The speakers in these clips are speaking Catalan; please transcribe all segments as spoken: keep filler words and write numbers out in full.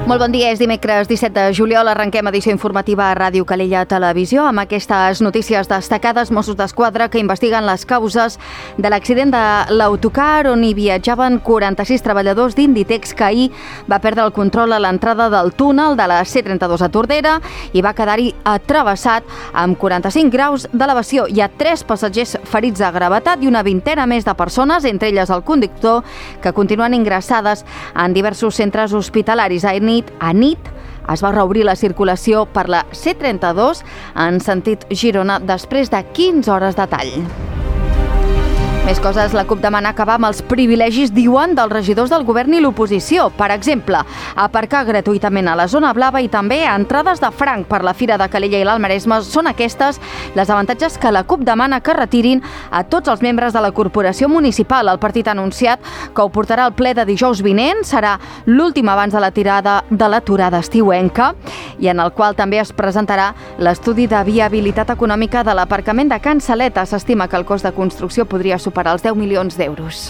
Molt bon dia, és dimecres disset de juliol, arrenquem edició informativa a Ràdio Calella Televisió amb aquestes notícies destacades. Mossos d'Esquadra que investiguen les causes de l'accident de l'autocar on hi viatjaven quaranta-sis treballadors d'Inditex que ahir va perdre el control a l'entrada del túnel de la C trenta-dos a Tordera i va quedar-hi atravessat amb quaranta-cinc graus d'elevació. Hi ha tres passatgers ferits de gravetat i una vintena més de persones, entre elles el conductor, que continuen ingressades en diversos centres hospitalaris. A nit, a nit es va reobrir la circulació per la C trenta-dos en sentit Girona després de quinze hores de tall. Més coses, la CUP demana acabar amb els privilegis, diuen, dels regidors del govern i l'oposició. Per exemple, aparcar gratuïtament a la zona blava i també a entrades de franc per la Fira de Calella i l'Alt Maresme. Són aquestes les avantatges que la CUP demana que retirin a tots els membres de la corporació municipal. El partit ha anunciat que ho portarà al ple de dijous vinent. Serà l'últim abans de la tirada de l'aturada estiuenca i en el qual també es presentarà l'estudi de viabilitat econòmica de l'aparcament de Can Saleta. S'estima que el cost de construcció podria superar per als deu milions d'euros.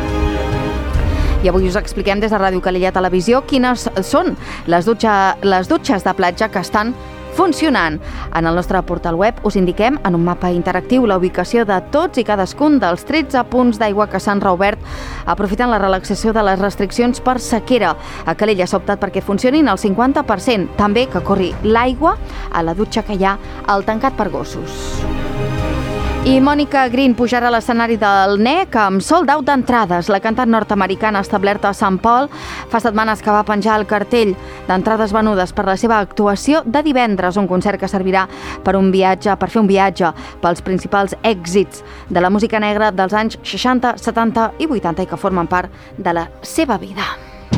I avui us expliquem des de Ràdio Calella Televisió quines són les, dutxa, les dutxes de platja que estan funcionant. En el nostre portal web us indiquem en un mapa interactiu la ubicació de tots i cadascun dels tretze punts d'aigua que s'han reobert aprofitant la relaxació de les restriccions per sequera. A Calella s'ha optat perquè funcionin al cinquanta per cent. També que corri l'aigua a la dutxa que hi ha al tancat per gossos. I Mònica Green pujarà a l'escenari del N E C amb sold out d'entrades. La cantant nord-americana establerta a Sant Pol fa setmanes que va penjar el cartell d'entrades venudes per la seva actuació de divendres, un concert que servirà per un viatge, per fer un viatge pels principals èxits de la música negra dels anys seixanta, setanta i vuitanta i que formen part de la seva vida.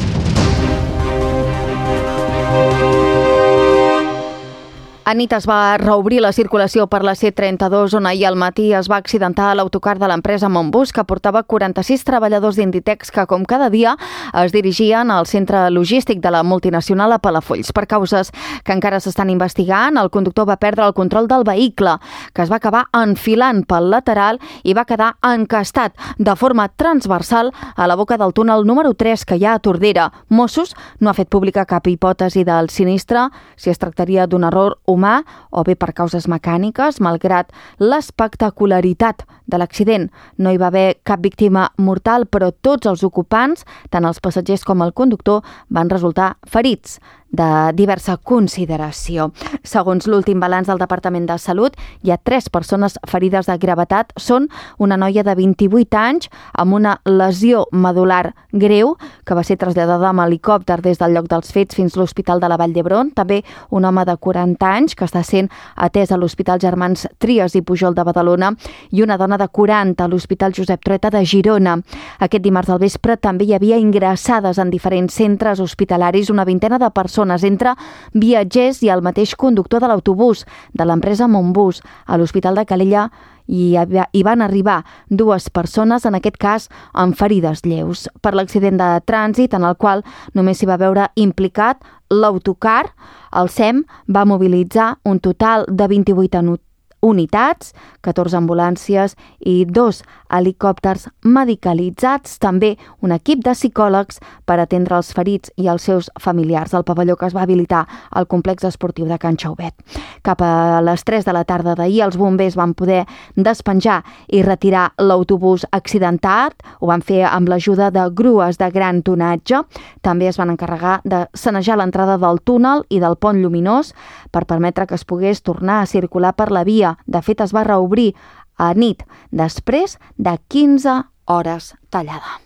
A nit es va reobrir la circulació per la C trenta-dos, on ahir al matí es va accidentar l'autocar de l'empresa Montbus, que portava quaranta-sis treballadors d'Inditex que, com cada dia, es dirigien al centre logístic de la multinacional a Palafolls. Per causes que encara s'estan investigant, el conductor va perdre el control del vehicle, que es va acabar enfilant pel lateral i va quedar encastat de forma transversal a la boca del túnel número tres que hi ha a Tordera. Mossos no ha fet pública cap hipòtesi del sinistre, si es tractaria d'un error humà o bé per causes mecàniques. Malgrat l'espectacularitat de l'accident, no hi va haver cap víctima mortal, però tots els ocupants, tant els passatgers com el conductor, van resultar ferits de diversa consideració. Segons l'últim balanç del Departament de Salut, hi ha tres persones ferides de gravetat. Són una noia de vint-i-vuit anys amb una lesió medular greu que va ser traslladada amb helicòpter des del lloc dels fets fins a l'Hospital de la Vall d'Hebron. També un home de quaranta anys que està sent atès a l'Hospital Germans Trias i Pujol de Badalona i una dona de quaranta a l'Hospital Josep Trueta de Girona. Aquest dimarts al vespre també hi havia ingressades en diferents centres hospitalaris una vintena de persones, entre viatgers i el mateix conductor de l'autobús de l'empresa Montbus. A l'Hospital de Calella hi, hi van arribar dues persones, en aquest cas amb ferides lleus, per l'accident de trànsit en el qual només s'hi va veure implicat l'autocar. El S E M va mobilitzar un total de vint-i-vuit unitats, catorze ambulàncies i dos helicòpters medicalitzats, també un equip de psicòlegs per atendre els ferits i els seus familiars. El pavelló que es va habilitar al complex esportiu de Can Xauvet. Cap a les tres de la tarda d'ahir, els bombers van poder despenjar i retirar l'autobús accidentat. Ho van fer amb l'ajuda de grues de gran tonatge. També es van encarregar de sanejar l'entrada del túnel i del pont lluminós per permetre que es pogués tornar a circular per la via. De fet, es va reobrir a nit, després de quinze hores tallada.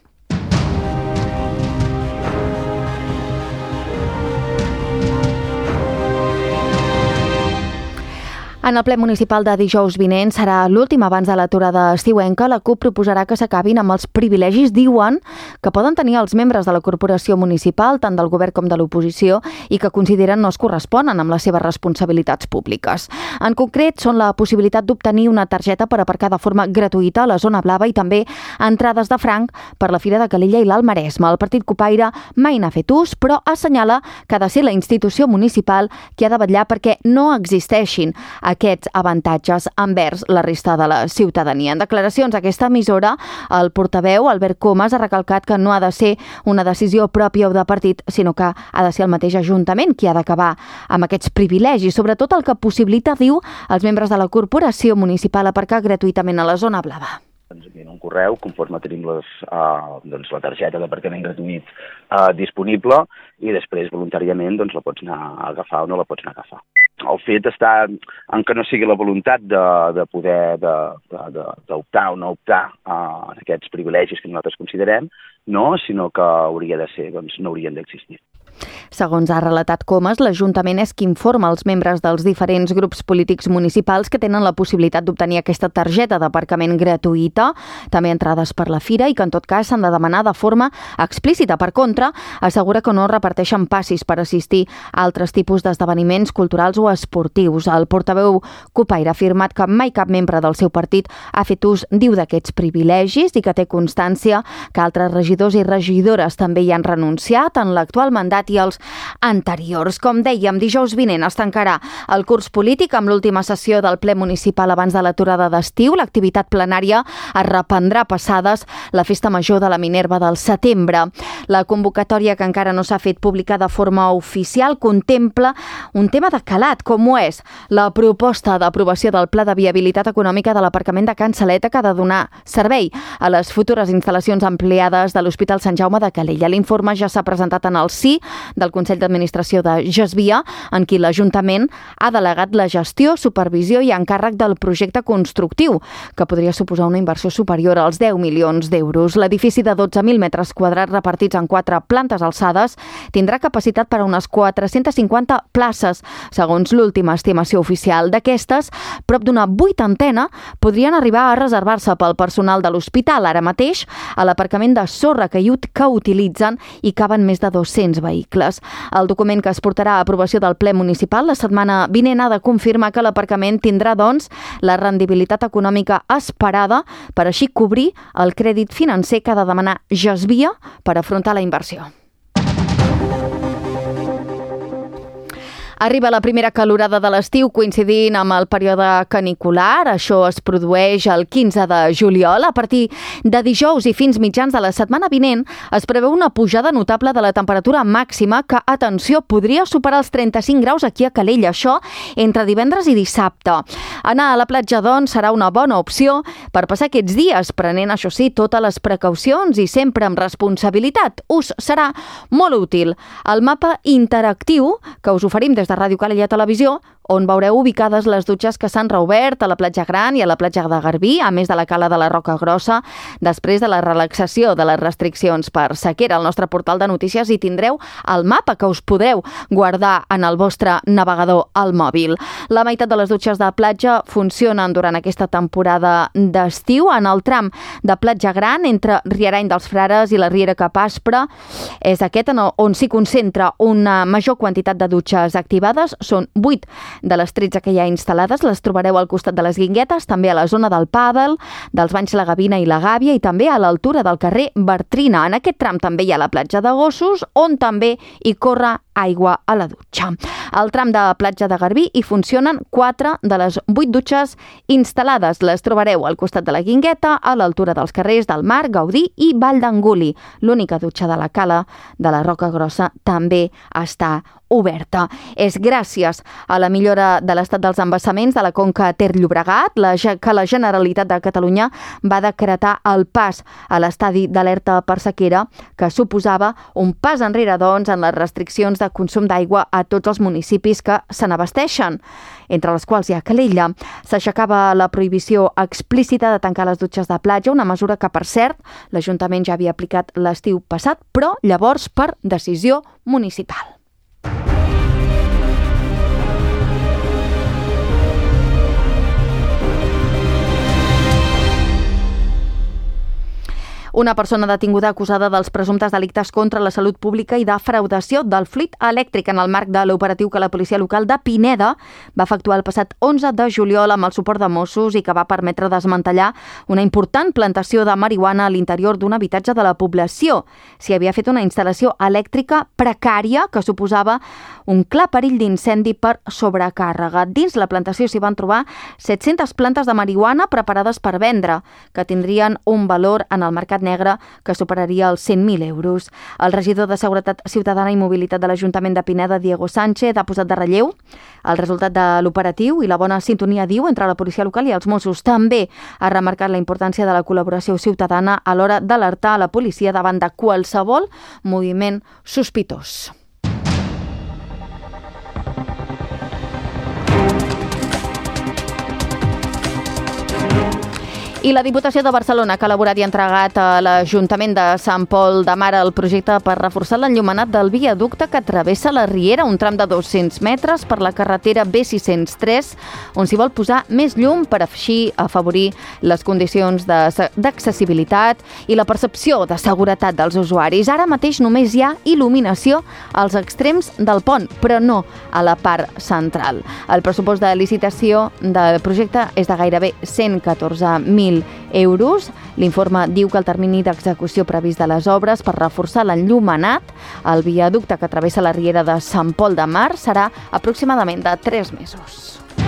En el ple municipal de dijous vinent serà l'últim abans de l'aturada estiuenca. La CUP proposarà que s'acabin amb els privilegis, diuen, que poden tenir els membres de la corporació municipal, tant del govern com de l'oposició, i que consideren no es corresponen amb les seves responsabilitats públiques. En concret, són la possibilitat d'obtenir una targeta per aparcar de forma gratuïta a la zona blava i també entrades de franc per la Fira de Calella i l'Alt Maresme. El partit copaire mai n'ha fet ús, però assenyala que ha de ser la institució municipal qui ha de vetllar perquè no existeixin aquests avantatges envers la resta de la ciutadania. En declaracions a aquesta emissora, el portaveu Albert Comas ha recalcat que no ha de ser una decisió pròpia o de partit, sinó que ha de ser el mateix Ajuntament qui ha d'acabar amb aquests privilegis, sobretot el que possibilita, diu, als membres de la corporació municipal aparcar gratuïtament a la zona blava. Ens envien un correu conforme tenim les, uh, doncs, la targeta d'aparcament gratuït uh, disponible i després voluntàriament doncs, la pots anar a agafar o no la pots anar a agafar. El fet està en que no sigui la voluntat de, de poder d'optar o no optar uh, en aquests privilegis que nosaltres considerem, no, sinó que hauria de ser, doncs, no haurien d'existir. Segons ha relatat Comas, l'Ajuntament és qui informa els membres dels diferents grups polítics municipals que tenen la possibilitat d'obtenir aquesta targeta d'aparcament gratuïta, també entrades per la fira, i que en tot cas s'han de demanar de forma explícita. Per contra, assegura que no reparteixen passis per assistir a altres tipus d'esdeveniments culturals o esportius. El portaveu Cupaire ha afirmat que mai cap membre del seu partit ha fet ús, diu, d'aquests privilegis i que té constància que altres regidors i regidores també hi han renunciat en l'actual mandat i els anteriors. Com dèiem, dijous vinent es tancarà el curs polític amb l'última sessió del ple municipal abans de l'aturada d'estiu. L'activitat plenària es reprendrà passades la festa major de la Minerva del setembre. La convocatòria, que encara no s'ha fet pública de forma oficial, contempla un tema de calat, com ho és la proposta d'aprovació del Pla de Viabilitat Econòmica de l'aparcament de Can Saleta, que ha de donar servei a les futures instal·lacions ampliades de l'Hospital Sant Jaume de Calella. L'informe ja s'ha presentat en el sí del Consell d'Administració de Gesvia, en qui l'Ajuntament ha delegat la gestió, supervisió i encàrrec del projecte constructiu, que podria suposar una inversió superior als deu milions d'euros. L'edifici de dotze mil metres quadrats repartits en quatre plantes alçades tindrà capacitat per a unes quatre-centes cinquanta places, segons l'última estimació oficial. D'aquestes, prop d'una vuitantena podrien arribar a reservar-se pel personal de l'hospital. Ara mateix, a l'aparcament de sorra que, que utilitzen hi caben més de dos-cents vehicles. El document que es portarà a aprovació del ple municipal la setmana vinent ha de confirmar que l'aparcament tindrà, doncs, la rendibilitat econòmica esperada per així cobrir el crèdit financer que ha de demanar Gesvia per afrontar la inversió. Arriba la primera calorada de l'estiu coincidint amb el període canicular. Això es produeix el quinze de juliol. A partir de dijous i fins mitjans de la setmana vinent es preveu una pujada notable de la temperatura màxima que, atenció, podria superar els trenta-cinc graus aquí a Calella. Això entre divendres i dissabte. Anar a la platja, doncs, serà una bona opció per passar aquests dies, prenent, això sí, totes les precaucions i sempre amb responsabilitat. Us serà molt útil el mapa interactiu que us oferim des de Ràdio Calella Televisió, on veureu ubicades les dutxes que s'han reobert a la platja Gran i a la platja de Garbí, a més de la cala de la Roca Grossa, després de la relaxació de les restriccions per sequera. Al nostre portal de notícies hi tindreu el mapa que us podreu guardar en el vostre navegador al mòbil. La meitat de les dutxes de platja funcionen durant aquesta temporada d'estiu. En el tram de platja Gran, entre Riarany dels Frares i la Riera Cap Aspre, és aquest on s'hi concentra una major quantitat de dutxes activades. Són vuit de les tretze que hi ha instal·lades. Les trobareu al costat de les Guinguetes, també a la zona del pàdel, dels banys La Gavina i la Gàbia, i també a l'altura del carrer Bertrina. En aquest tram també hi ha la platja de Gossos, on també hi corre aigua a la dutxa. Al tram de platja de Garbí hi funcionen quatre de les vuit dutxes instal·lades. Les trobareu al costat de la Guingueta, a l'altura dels carrers del Mar, Gaudí i Vall d'Anguli. L'única dutxa de la cala de la Roca Grossa també està oberta. És gràcies a la millora de l'estat dels embassaments de la Conca Ter-Llobregat la, que la Generalitat de Catalunya va decretar el pas a l'estadi d'alerta per sequera, que suposava un pas enrere, doncs, en les restriccions de consum d'aigua a tots els municipis que se n'abasteixen, entre les quals hi ha Calella. S'aixecava la prohibició explícita de tancar les dutxes de platja, una mesura que, per cert, l'Ajuntament ja havia aplicat l'estiu passat, però llavors per decisió municipal. Una persona detinguda acusada dels presumptes delictes contra la salut pública i defraudació del fluid elèctric en el marc de l'operatiu que la policia local de Pineda va efectuar el passat onze de juliol amb el suport de Mossos i que va permetre desmantellar una important plantació de marihuana a l'interior d'un habitatge de la població. S'hi havia fet una instal·lació elèctrica precària que suposava un clar perill d'incendi per sobrecàrrega. Dins la plantació s'hi van trobar set-centes plantes de marihuana preparades per vendre, que tindrien un valor en el mercat negre que superaria els cent mil euros. El regidor de Seguretat Ciutadana i Mobilitat de l'Ajuntament de Pineda, Diego Sánchez, ha posat de relleu el resultat de l'operatiu i la bona sintonia, diu, entre la policia local i els Mossos. També ha remarcat la importància de la col·laboració ciutadana a l'hora d'alertar a la policia davant de qualsevol moviment sospitós. I la Diputació de Barcelona, que ha elaborat i entregat a l'Ajuntament de Sant Pol de Mar el projecte per reforçar l'enllumenat del viaducte que travessa la Riera, un tram de dos-cents metres per la carretera B sis cents tres, on s'hi vol posar més llum per així afavorir les condicions d'accessibilitat i la percepció de seguretat dels usuaris. Ara mateix només hi ha il·luminació als extrems del pont, però no a la part central. El pressupost de licitació del projecte és de gairebé cent catorze mil euros. L'informe diu que el termini d'execució previst de les obres per reforçar l'enllumenat al viaducte que travessa la Riera de Sant Pol de Mar serà aproximadament de tres mesos.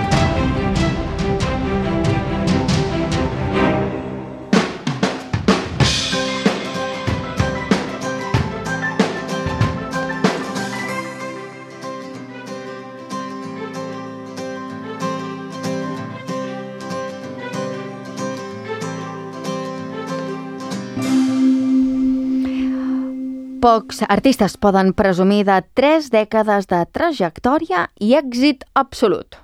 Pocs artistes poden presumir de tres dècades de trajectòria i èxit absolut.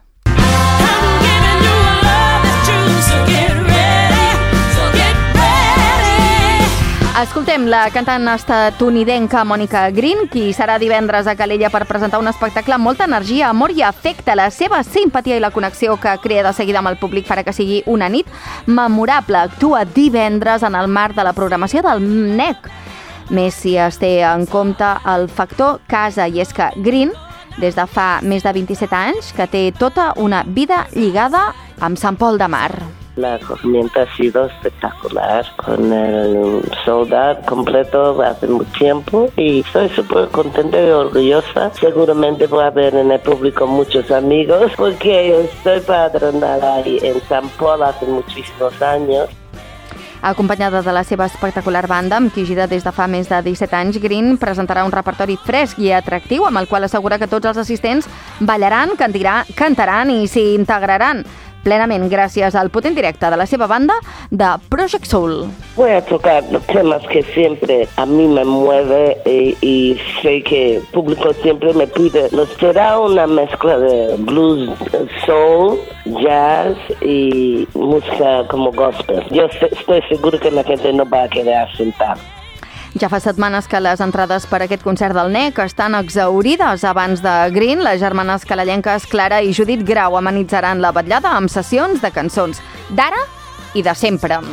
Escoltem la cantant estatunidenca Mònica Green, qui serà divendres a Calella per presentar un espectacle amb molta energia, amor i afecte. La seva simpatia i la connexió que crea de seguida amb el públic farà que sigui una nit memorable. Actua divendres en el marc de la programació del M N E C. Més si es té en compte el factor casa, i és que Green, des de fa més de vint-i-set anys, que té tota una vida lligada amb Sant Pol de Mar. El acogimiento ha sido espectacular, con el sold out completo hace mucho tiempo y estoy súper contenta y orgullosa. Seguramente voy a ver en el público muchos amigos porque estoy padronada ahí en San Pol hace muchísimos años. Acompanyada de la seva espectacular banda, amb qui gira des de fa més de disset anys, Green presentarà un repertori fresc i atractiu amb el qual assegura que tots els assistents ballaran, cantirà, cantaran i s'hi integraran plenament gràcies al potent directe de la seva banda de Project Soul. Voy a tocar los temas que siempre a mí me mueve y, y sé que el público siempre me pide. Nos será una mezcla de blues, soul, jazz y música como gospel. Yo estoy seguro que la gente no va a quedar sentada. Ja fa setmanes que les entrades per a aquest concert del N E C estan exhaurides. Abans de Green, les germanes calellenques Clara i Judit Grau amenitzaran la vetllada amb sessions de cançons d'ara i de sempre.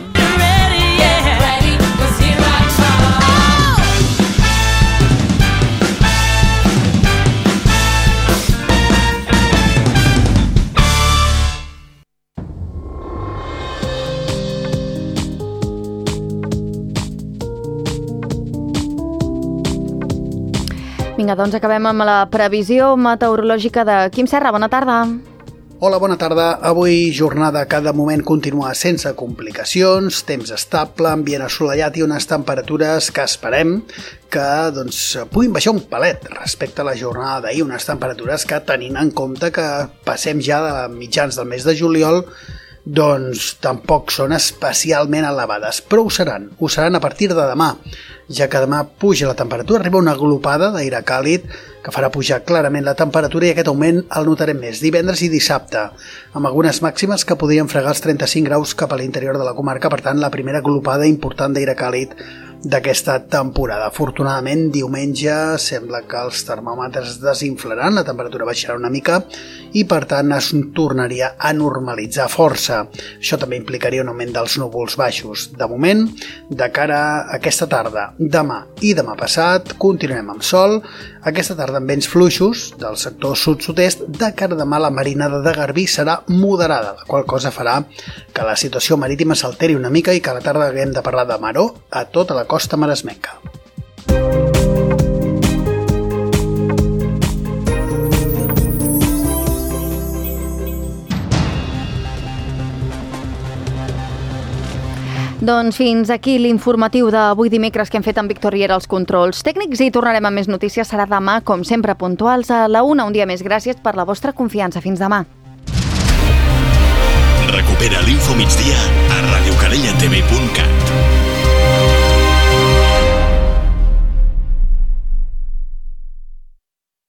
Vinga, doncs acabem amb la previsió meteorològica de Quim Serra. Bona tarda. Hola, bona tarda. Avui jornada que de moment continua sense complicacions, temps estable, ambient assolellat i unes temperatures que esperem que doncs, puguin baixar un palet respecte a la jornada d'ahir, unes temperatures que, tenint en compte que passem ja de mitjans del mes de juliol, doncs tampoc són especialment elevades, però ho seran, ho seran a partir de demà, ja que demà puja la temperatura, arriba una glopada d'aire càlid que farà pujar clarament la temperatura i aquest augment el notarem més divendres i dissabte, amb algunes màximes que podrien fregar els trenta-cinc graus cap a l'interior de la comarca, per tant la primera glopada important d'aire càlid d'aquesta temporada. Afortunadament, diumenge sembla que els termòmetres es desinflaran, la temperatura baixarà una mica i, per tant, es tornaria a normalitzar força. Això també implicaria un augment dels núvols baixos. De moment, de cara a aquesta tarda, demà i demà passat, continuem amb sol. Aquesta tarda amb vents fluixos del sector sud-sud-est. De cara a demà, la marinada de Garbí serà moderada, la qual cosa farà que la situació marítima s'alteri una mica i que a la tarda haguem de parlar de maró a tota la costa maresmenca. Doncs fins aquí l'informatiu d'avui dimecres que hem fet amb Víctor Riera als controls tècnics i tornarem amb més notícies. Serà demà, com sempre, puntuals a la una. Un dia més. Gràcies per la vostra confiança. Fins demà. Recupera l'Info Migdia a radiocalellatv punt cat.